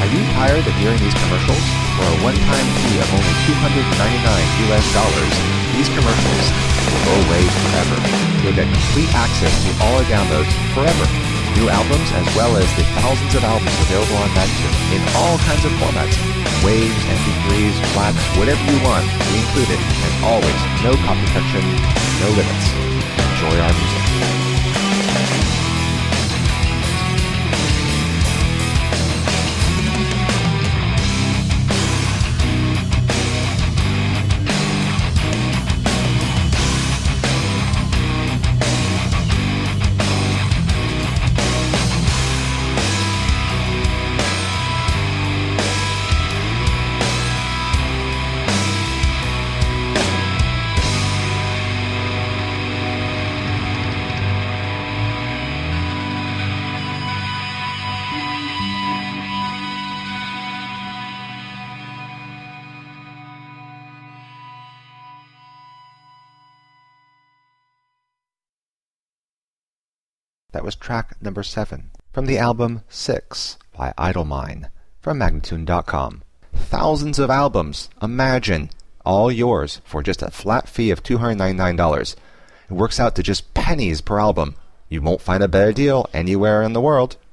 Are you tired of hearing these commercials? For a one-time fee of only $299, these commercials will go away forever. You'll get complete access to all our downloads forever. New albums as well as the thousands of albums available on Magtune in all kinds of formats. Waves, MP3s, flats, whatever you want, we include it. And always, no copy protection, no limits. Enjoy our music. That was track number 7 from the album 6 by Idlemine from Magnatune.com. Thousands of albums, imagine, all yours for just a flat fee of $299. It works out to just pennies per album. You won't find a better deal anywhere in the world.